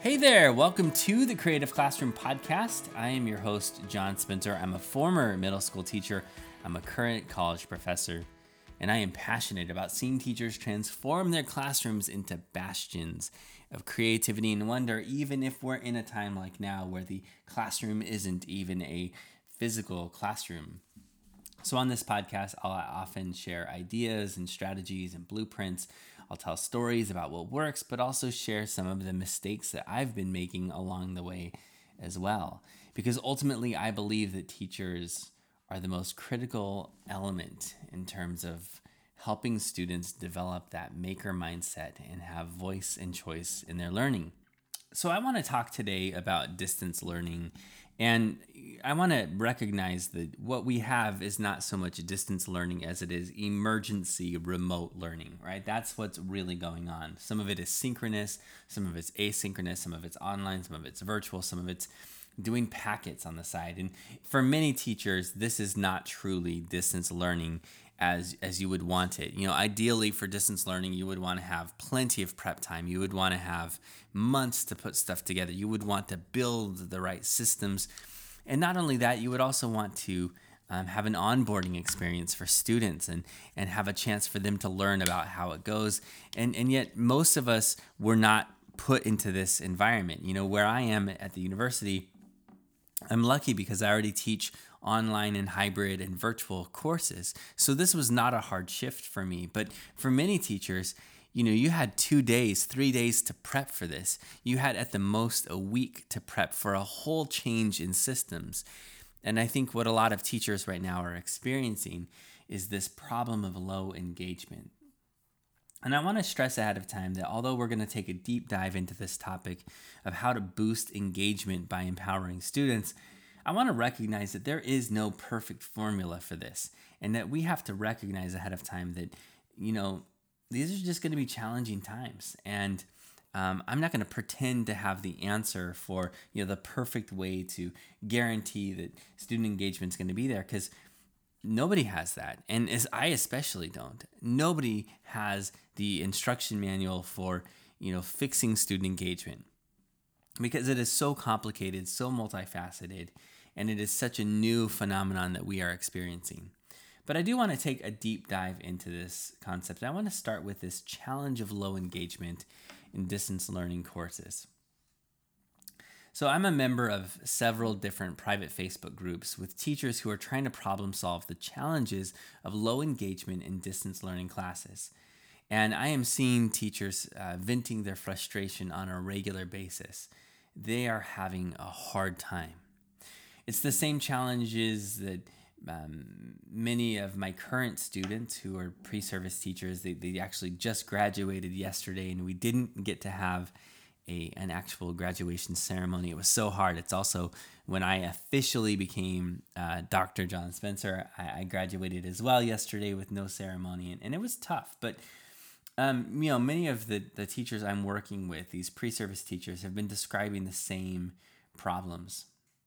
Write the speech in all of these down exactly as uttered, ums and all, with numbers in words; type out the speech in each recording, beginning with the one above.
Hey there, welcome to the Creative Classroom Podcast. I am your host, John Spencer. I'm a former middle school teacher. I'm a current college professor, and I am passionate about seeing teachers transform their classrooms into bastions of creativity and wonder, even if we're in a time like now where the classroom isn't even a physical classroom. So on this podcast, I'll often share ideas and strategies and blueprints. I'll tell stories about what works, but also share some of the mistakes that I've been making along the way as well. Because ultimately, I believe that teachers are the most critical element in terms of helping students develop that maker mindset and have voice and choice in their learning. So I want to talk today about distance learning, and I want to recognize that what we have is not so much distance learning as it is emergency remote learning, right? That's what's really going on. Some of it is synchronous, some of it's asynchronous, some of it's online, some of it's virtual, some of it's doing packets on the side. And for many teachers, this is not truly distance learning as as you would want it. You know, ideally for distance learning, you would want to have plenty of prep time. You would want to have months to put stuff together. You would want to build the right systems. And not only that, you would also want to um, have an onboarding experience for students and and have a chance for them to learn about how it goes. And and yet most of us were not put into this environment. You know, where I am at the university, I'm lucky because I already teach online and hybrid and virtual courses. So this was not a hard shift for me. But for many teachers, you know, you had two days, three days to prep for this. You had at the most a week to prep for a whole change in systems. And I think what a lot of teachers right now are experiencing is this problem of low engagement. And I want to stress ahead of time that although we're going to take a deep dive into this topic of how to boost engagement by empowering students, I want to recognize that there is no perfect formula for this, and that we have to recognize ahead of time that, you know, these are just going to be challenging times. And um, I'm not going to pretend to have the answer for, you know, the perfect way to guarantee that student engagement is going to be there, because nobody has that. And as I especially don't. Nobody has the instruction manual for, you know, fixing student engagement, because it is so complicated, so multifaceted, and it is such a new phenomenon that we are experiencing. But I do want to take a deep dive into this concept. I want to start with this challenge of low engagement in distance learning courses. So I'm a member of several different private Facebook groups with teachers who are trying to problem solve the challenges of low engagement in distance learning classes. And I am seeing teachers uh, venting their frustration on a regular basis. They are having a hard time. It's the same challenges that um, many of my current students who are pre-service teachers, they, they actually just graduated yesterday, and we didn't get to have A, an actual graduation ceremony. It was so hard. It's also when I officially became uh, Doctor John Spencer, I, I graduated as well yesterday with no ceremony, and, and it was tough. But um, you know, many of the, the teachers I'm working with, these pre-service teachers, have been describing the same problems.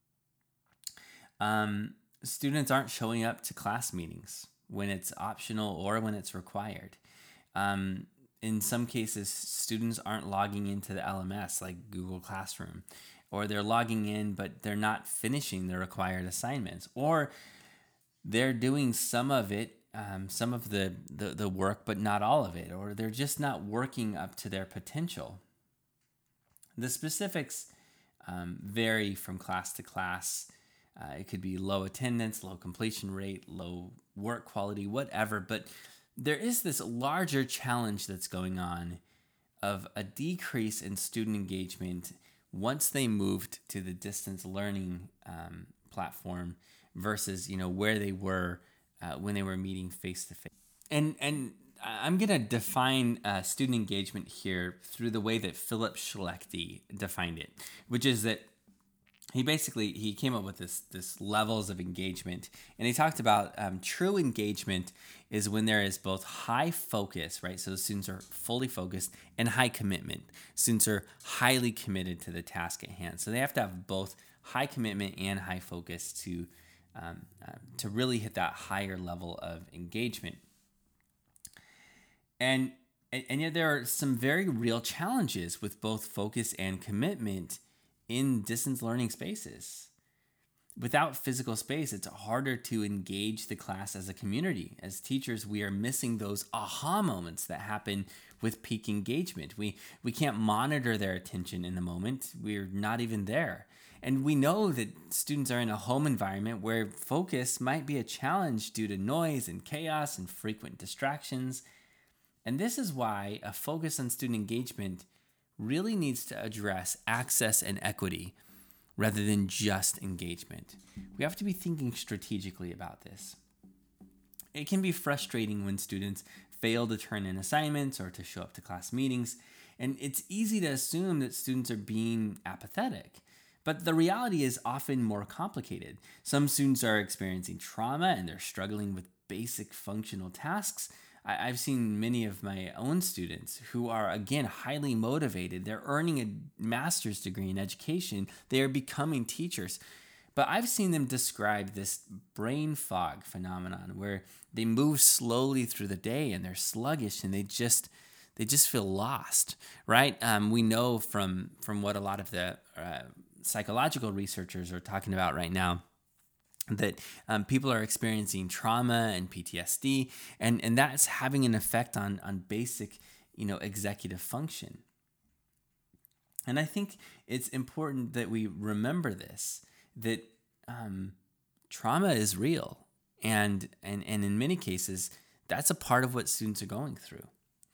Um, students aren't showing up to class meetings when it's optional or when it's required. Um, In some cases, students aren't logging into the L M S like Google Classroom, or they're logging in, but they're not finishing the required assignments, or they're doing some of it, um, some of the, the, the work, but not all of it, or they're just not working up to their potential. The specifics um, vary from class to class. Uh, it could be low attendance, low completion rate, low work quality, whatever, but there is this larger challenge that's going on of a decrease in student engagement once they moved to the distance learning um, platform versus, you know, where they were uh, when they were meeting face to face. And and I'm going to define uh, student engagement here through the way that Philip Schlechte defined it, which is that he basically he came up with this this levels of engagement, and he talked about um, true engagement is when there is both high focus, right? So the students are fully focused, and high commitment. Students are highly committed to the task at hand. So they have to have both high commitment and high focus to um, uh, to really hit that higher level of engagement. And And, and yet there are some very real challenges with both focus and commitment in distance learning spaces. Without physical space, it's harder to engage the class as a community. As teachers, we are missing those aha moments that happen with peak engagement. We we can't monitor their attention in the moment. We're not even there. And we know that students are in a home environment where focus might be a challenge due to noise and chaos and frequent distractions. And this is why a focus on student engagement really needs to address access and equity rather than just engagement. We have to be thinking strategically about this. It can be frustrating when students fail to turn in assignments or to show up to class meetings, and it's easy to assume that students are being apathetic. But the reality is often more complicated. Some students are experiencing trauma and they're struggling with basic functional tasks. I've seen many of my own students who are, again, highly motivated. They're earning a master's degree in education. They are becoming teachers. But I've seen them describe this brain fog phenomenon where they move slowly through the day and they're sluggish and they just they just feel lost, right? Um, we know from, from what a lot of the uh, psychological researchers are talking about right now, that um, people are experiencing trauma and P T S D, and, and that's having an effect on, on basic, you know, executive function. And I think it's important that we remember this, that um, trauma is real, and, and, and in many cases, that's a part of what students are going through.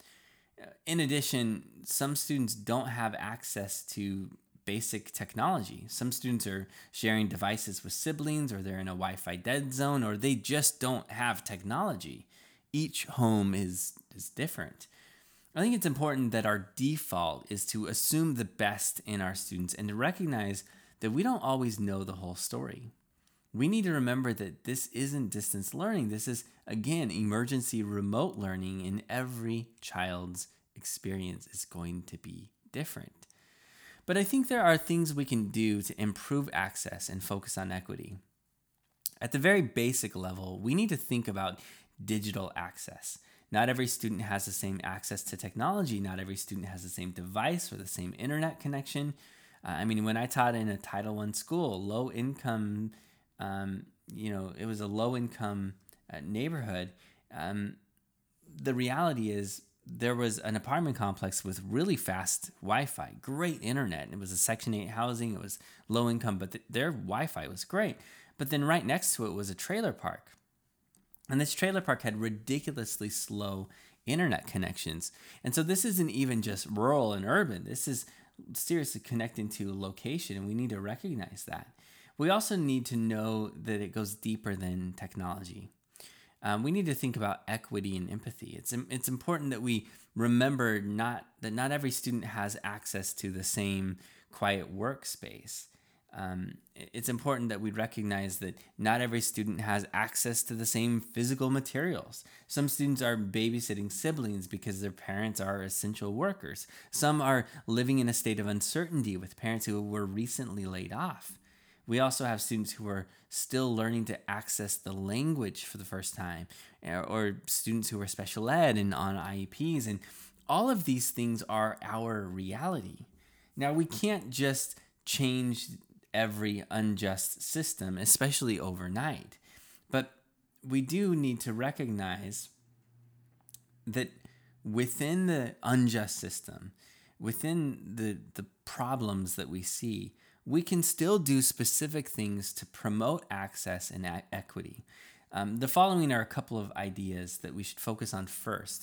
In addition, some students don't have access to basic technology. Some students are sharing devices with siblings, or they're in a Wi-Fi dead zone, or they just don't have technology. Each home is, is different. I think it's important that our default is to assume the best in our students and to recognize that we don't always know the whole story. We need to remember that this isn't distance learning. This is, again, emergency remote learning, and every child's experience is going to be different. But I think there are things we can do to improve access and focus on equity. At the very basic level, we need to think about digital access. Not every student has the same access to technology. Not every student has the same device or the same internet connection. Uh, I mean, when I taught in a Title one school, low income, um, you know, it was a low income uh, neighborhood. Um, the reality is, there was an apartment complex with really fast Wi-Fi, great internet. It was a Section eight housing. It was low income, but th- their Wi-Fi was great. But then right next to it was a trailer park. And this trailer park had ridiculously slow internet connections. And so this isn't even just rural and urban. This is seriously connecting to location, and we need to recognize that. We also need to know that it goes deeper than technology. Um, we need to think about equity and empathy. It's it's important that we remember not that not every student has access to the same quiet workspace. Um, it's important that we recognize that not every student has access to the same physical materials. Some students are babysitting siblings because their parents are essential workers. Some are living in a state of uncertainty with parents who were recently laid off. We also have students who are still learning to access the language for the first time, or students who are special ed and on I E Ps. And all of these things are our reality. Now, we can't just change every unjust system, especially overnight. But we do need to recognize that within the unjust system, within the, the problems that we see, we can still do specific things to promote access and e- equity. Um, the following are a couple of ideas that we should focus on first.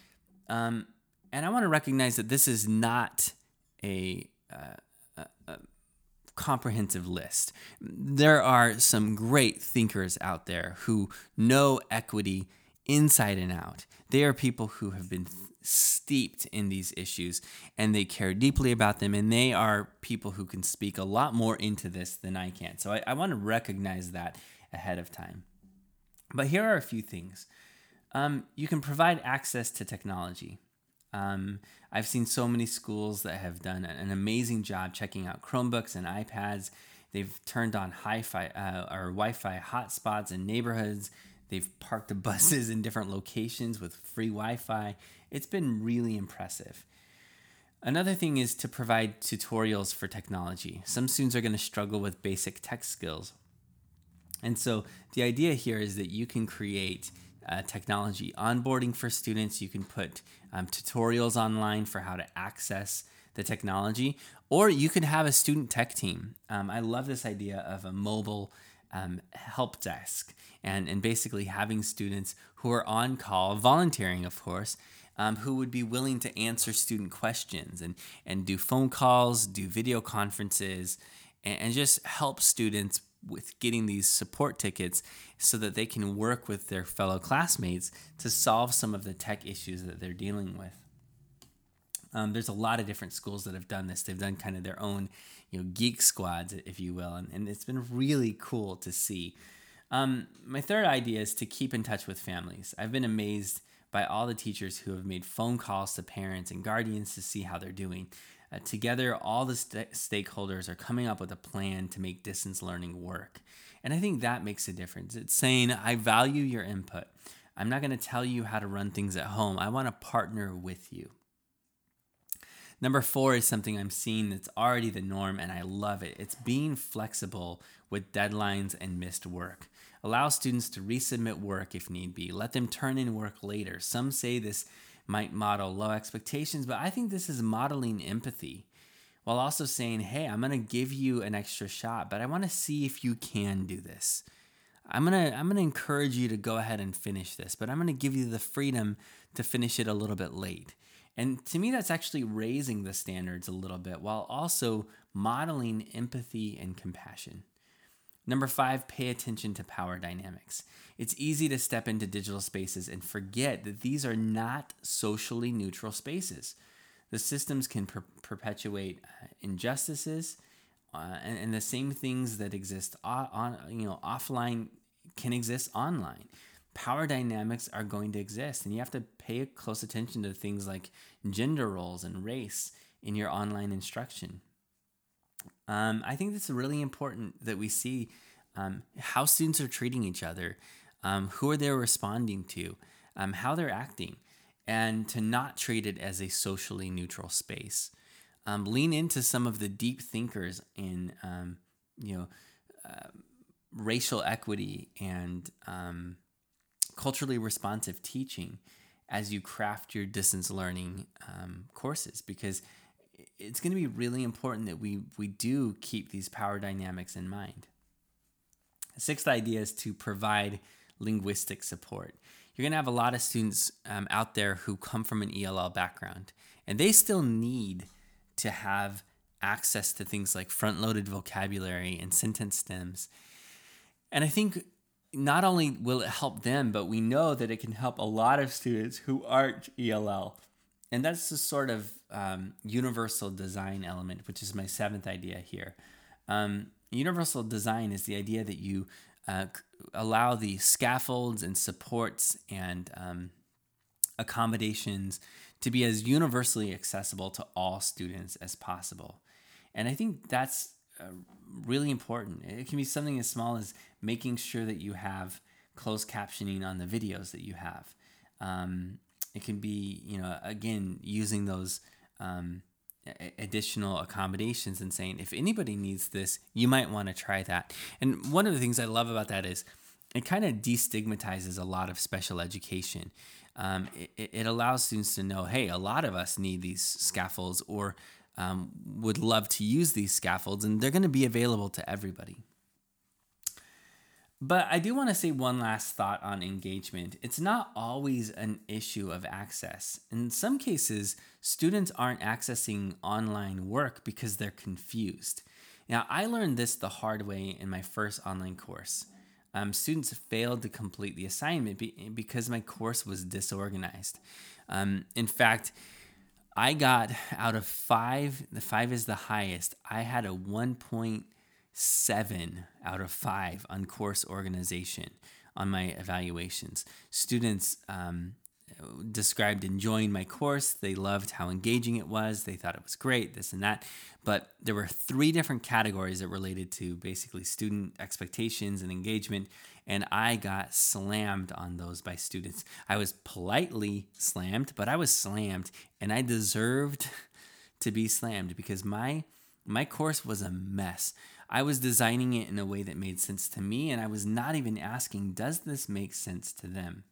Um, and I want to recognize that this is not a, uh, a, a comprehensive list. There are some great thinkers out there who know equity inside and out. They are people who have been th- steeped in these issues, and they care deeply about them, and they are people who can speak a lot more into this than I can. So I, I want to recognize that ahead of time. But here are a few things. Um, you can provide access to technology. Um, I've seen so many schools that have done an amazing job checking out Chromebooks and iPads. They've turned on hi-fi uh, or Wi-Fi hotspots in neighborhoods. They've parked the buses in different locations with free Wi-Fi. It's been really impressive. Another thing is to provide tutorials for technology. Some students are going to struggle with basic tech skills. And so the idea here is that you can create uh, technology onboarding for students. You can put um, tutorials online for how to access the technology, or you could have a student tech team. Um, I love this idea of a mobile um, help desk and, and basically having students who are on call, volunteering, of course, um, who would be willing to answer student questions and, and do phone calls, do video conferences, and, and just help students with getting these support tickets so that they can work with their fellow classmates to solve some of the tech issues that they're dealing with. Um, there's a lot of different schools that have done this. They've done kind of their own, you know, geek squads, if you will, and, and it's been really cool to see. Um, my third idea is to keep in touch with families. I've been amazed by all the teachers who have made phone calls to parents and guardians to see how they're doing. Uh, together, all the st- stakeholders are coming up with a plan to make distance learning work. And I think that makes a difference. It's saying, I value your input. I'm not going to tell you how to run things at home. I want to partner with you. Number four is something I'm seeing that's already the norm, and I love it. It's being flexible with deadlines and missed work. Allow students to resubmit work if need be. Let them turn in work later. Some say this might model low expectations, but I think this is modeling empathy while also saying, hey, I'm going to give you an extra shot, but I want to see if you can do this. I'm going to I'm going to encourage you to go ahead and finish this, but I'm going to give you the freedom to finish it a little bit late. And to me, that's actually raising the standards a little bit while also modeling empathy and compassion. Number five, pay attention to power dynamics. It's easy to step into digital spaces and forget that these are not socially neutral spaces. The systems can per- perpetuate uh, injustices, uh, and, and the same things that exist on, on, you know, offline can exist online. Power dynamics are going to exist, and you have to pay close attention to things like gender roles and race in your online instruction. Um, I think it's really important that we see um, how students are treating each other, um, who are they responding to, um, how they're acting, and to not treat it as a socially neutral space. Um, lean into some of the deep thinkers in, um, you know, uh, racial equity and um, culturally responsive teaching as you craft your distance learning um, courses, because it's going to be really important that we we do keep these power dynamics in mind. The sixth idea is to provide linguistic support. You're going to have a lot of students um, out there who come from an E L L background, and they still need to have access to things like front-loaded vocabulary and sentence stems. And I think not only will it help them, but we know that it can help a lot of students who aren't E L L. And that's the sort of um, universal design element, which is my seventh idea here. Um, universal design is the idea that you uh, allow the scaffolds and supports and um, accommodations to be as universally accessible to all students as possible. And I think that's uh, really important. It can be something as small as making sure that you have closed captioning on the videos that you have. Um, it can be, you know, again, using those um, additional accommodations and saying, if anybody needs this, you might want to try that. And one of the things I love about that is it kind of destigmatizes a lot of special education. Um, it, it allows students to know, hey, a lot of us need these scaffolds or um, would love to use these scaffolds, and they're going to be available to everybody. But I do want to say one last thought on engagement. It's not always an issue of access. In some cases, students aren't accessing online work because they're confused. Now, I learned this the hard way in my first online course. Um, students failed to complete the assignment be- because my course was disorganized. Um, in fact, I got out of five, the five is the highest, I had a one point seven out of five on course organization on my evaluations. Students um, described enjoying my course. They loved how engaging it was. They thought it was great, this and that. But there were three different categories that related to basically student expectations and engagement. And I got slammed on those by students. I was politely slammed, but I was slammed, and I deserved to be slammed because my my course was a mess. I was designing it in a way that made sense to me, and I was not even asking, does this make sense to them?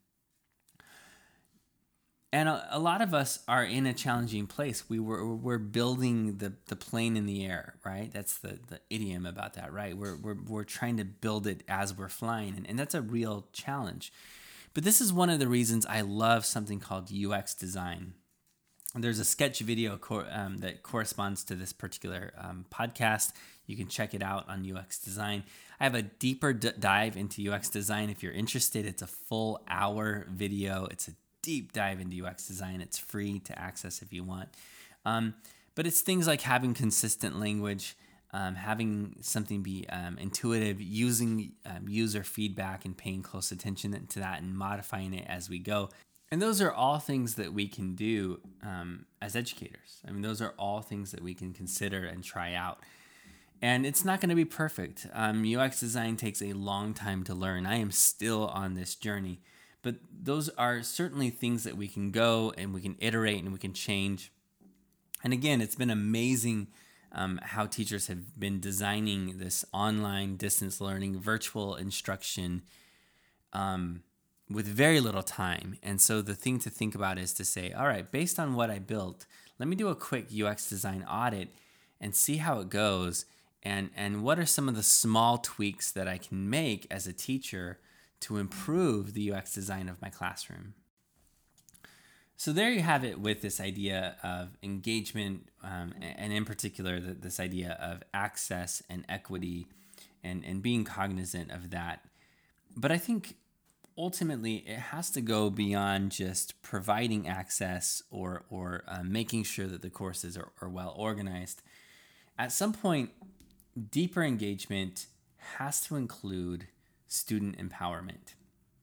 And a, a lot of us are in a challenging place. We were we're building the, the plane in the air, right? That's the, the idiom about that, right? We're we're we're trying to build it as we're flying, and, and that's a real challenge. But this is one of the reasons I love something called U X design. There's a sketch video cor- um, that corresponds to this particular um, podcast. You can check it out on U X design. I have a deeper d- dive into U X design. If you're interested, it's a full hour video. It's a deep dive into U X design. It's free to access if you want. Um, but it's things like having consistent language, um, having something be um, intuitive, using um, user feedback and paying close attention to that and modifying it as we go. And those are all things that we can do um, as educators. I mean, those are all things that we can consider and try out. And it's not going to be perfect. Um, U X design takes a long time to learn. I am still on this journey. But those are certainly things that we can go and we can iterate and we can change. And again, it's been amazing um, how teachers have been designing this online distance learning, virtual instruction um, with very little time. And so the thing to think about is to say, all right, based on what I built, let me do a quick U X design audit and see how it goes. And, and what are some of the small tweaks that I can make as a teacher to improve the U X design of my classroom. So there you have it with this idea of engagement, um, and in particular, the, this idea of access and equity and, and being cognizant of that. But I think ultimately it has to go beyond just providing access or, or uh, making sure that the courses are, are well organized. At some point, deeper engagement has to include student empowerment.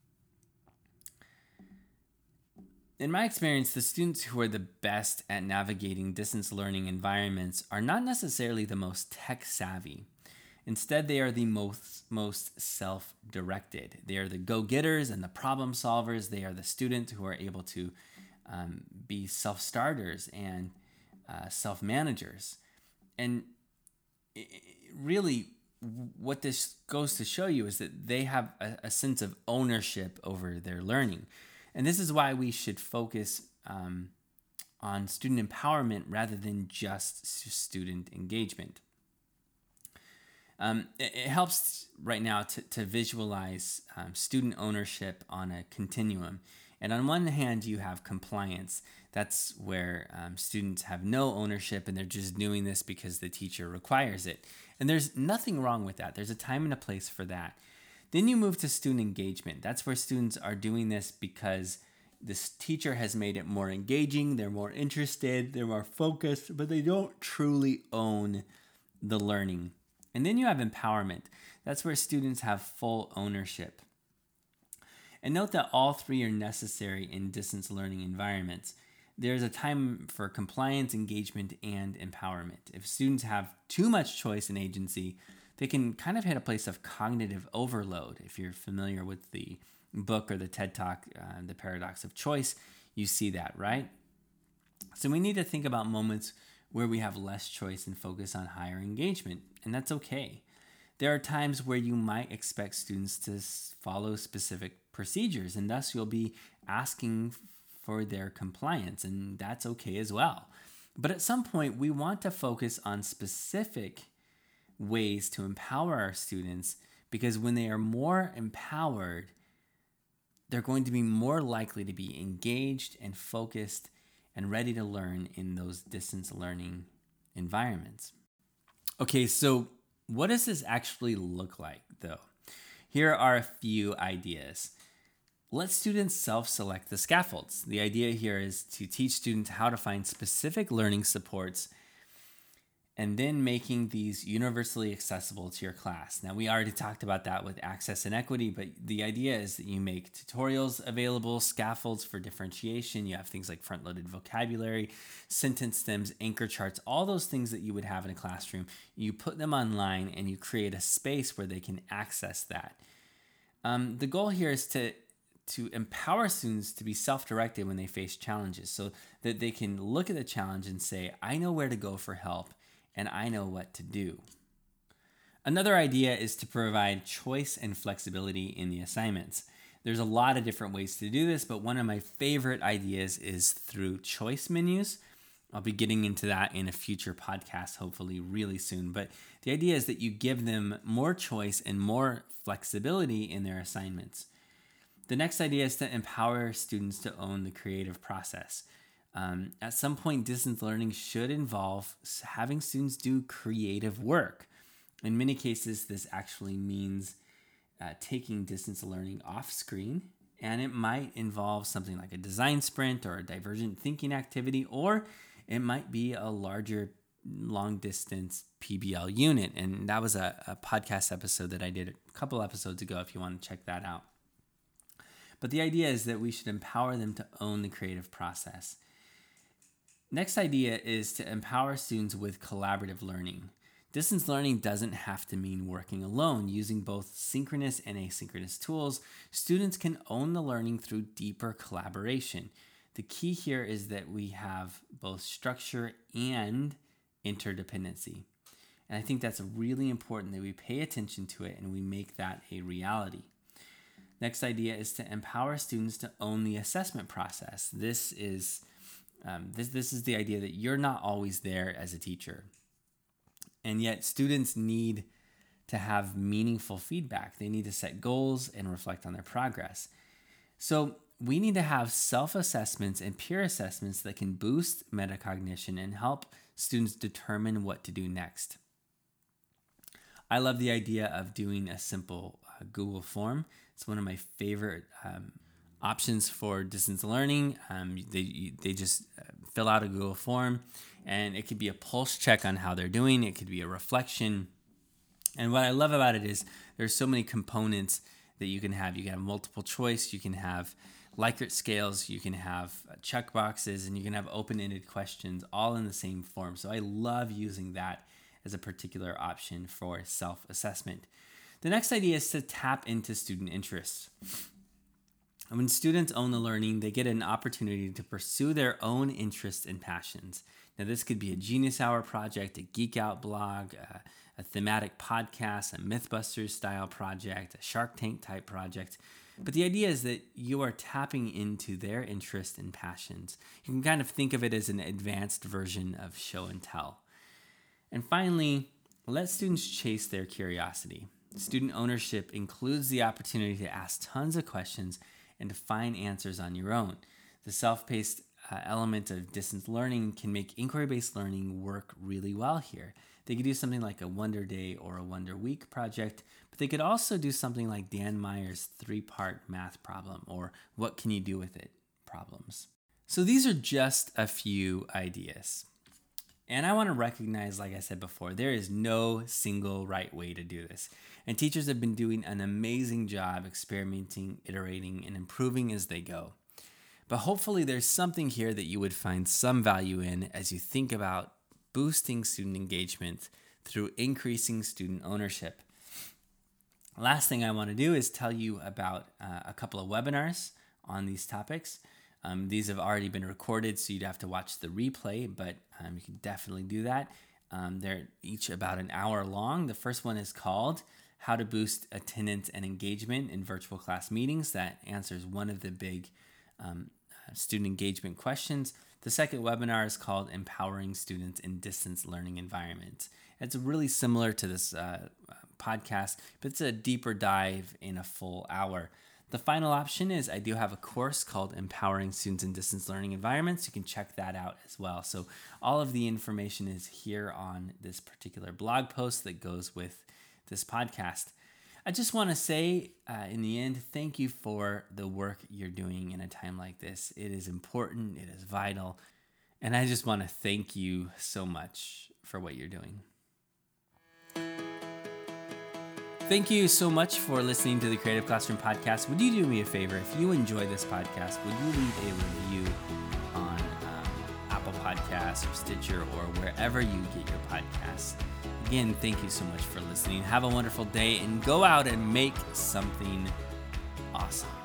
In my experience, the students who are the best at navigating distance learning environments are not necessarily the most tech savvy. Instead, they are the most, most self-directed. They are the go-getters and the problem solvers. They are the students who are able to um, be self-starters and uh, self-managers. And it, it really, what this goes to show you is that they have a, a sense of ownership over their learning. And this is why we should focus um, on student empowerment rather than just student engagement. Um, it, it helps right now to, to visualize um, student ownership on a continuum. And on one hand, you have compliance. That's where um, students have no ownership and they're just doing this because the teacher requires it. And there's nothing wrong with that. There's a time and a place for that. Then you move to student engagement. That's where students are doing this because this teacher has made it more engaging, they're more interested, they're more focused, but they don't truly own the learning. And then you have empowerment. That's where students have full ownership. And note that all three are necessary in distance learning environments. There's a time for compliance, engagement, and empowerment. If students have too much choice and agency, they can kind of hit a place of cognitive overload. If you're familiar with the book or the TED Talk, uh, The Paradox of Choice, you see that, right? So we need to think about moments where we have less choice and focus on higher engagement, and that's okay. There are times where you might expect students to follow specific procedures, and thus you'll be asking for their compliance, and that's okay as well. But at some point, we want to focus on specific ways to empower our students, because when they are more empowered, they're going to be more likely to be engaged and focused and ready to learn in those distance learning environments. Okay, so what does this actually look like, though? Here are a few ideas. Let students self-select the scaffolds. The idea here is to teach students how to find specific learning supports and then making these universally accessible to your class. Now, we already talked about that with access and equity, but the idea is that you make tutorials available, scaffolds for differentiation. You have things like front-loaded vocabulary, sentence stems, anchor charts, all those things that you would have in a classroom. You put them online and you create a space where they can access that. Um, the goal here is to to empower students to be self-directed when they face challenges, so that they can look at the challenge and say, I know where to go for help, and I know what to do. Another idea is to provide choice and flexibility in the assignments. There's a lot of different ways to do this, but one of my favorite ideas is through choice menus. I'll be getting into that in a future podcast, hopefully really soon. But the idea is that you give them more choice and more flexibility in their assignments. The next idea is to empower students to own the creative process. Um, at some point, distance learning should involve having students do creative work. In many cases, this actually means uh, taking distance learning off screen, and it might involve something like a design sprint or a divergent thinking activity, or it might be a larger long distance P B L unit. And that was a, a podcast episode that I did a couple episodes ago if you want to check that out. But the idea is that we should empower them to own the creative process. Next idea is to empower students with collaborative learning. Distance learning doesn't have to mean working alone. Using both synchronous and asynchronous tools, students can own the learning through deeper collaboration. The key here is that we have both structure and interdependency. And I think that's really important that we pay attention to it and we make that a reality. Next idea is to empower students to own the assessment process. This is um, this this is the idea that you're not always there as a teacher, and yet students need to have meaningful feedback. They need to set goals and reflect on their progress. So we need to have self-assessments and peer assessments that can boost metacognition and help students determine what to do next. I love the idea of doing a simple uh, Google form. It's one of my favorite um, options for distance learning. Um, they they just uh, fill out a Google form, and it could be a pulse check on how they're doing. It could be a reflection. And what I love about it is there's so many components that you can have. You can have multiple choice. You can have Likert scales. You can have check boxes, and you can have open-ended questions all in the same form. So I love using that as a particular option for self-assessment. The next idea is to tap into student interests. When students own the learning, they get an opportunity to pursue their own interests and passions. Now, this could be a Genius Hour project, a Geek Out blog, a, a thematic podcast, a Mythbusters style project, a Shark Tank type project. But the idea is that you are tapping into their interests and passions. You can kind of think of it as an advanced version of show and tell. And finally, let students chase their curiosity. Student ownership includes the opportunity to ask tons of questions and to find answers on your own. The self-paced uh, element of distance learning can make inquiry-based learning work really well here. They could do something like a Wonder Day or a Wonder Week project, but they could also do something like Dan Meyer's three-part math problem or what can you do with it problems. So these are just a few ideas. And I want to recognize, like I said before, there is no single right way to do this. And teachers have been doing an amazing job experimenting, iterating, and improving as they go. But hopefully there's something here that you would find some value in as you think about boosting student engagement through increasing student ownership. Last thing I want to do is tell you about uh, a couple of webinars on these topics. Um, these have already been recorded, so you'd have to watch the replay, but um, you can definitely do that. Um, they're each about an hour long. The first one is called How to Boost Attendance and Engagement in Virtual Class Meetings. That answers one of the big um, student engagement questions. The second webinar is called Empowering Students in Distance Learning Environments. It's really similar to this uh, podcast, but it's a deeper dive in a full hour. The final option is I do have a course called Empowering Students in Distance Learning Environments. You can check that out as well. So all of the information is here on this particular blog post that goes with this podcast. I just want to say uh, in the end, thank you for the work you're doing in a time like this. It is important. It is vital. And I just want to thank you so much for what you're doing. Thank you so much for listening to the Creative Classroom Podcast. Would you do me a favor? If you enjoy this podcast, would you leave a review on um, Apple Podcasts or Stitcher or wherever you get your podcasts? Again, thank you so much for listening. Have a wonderful day and go out and make something awesome.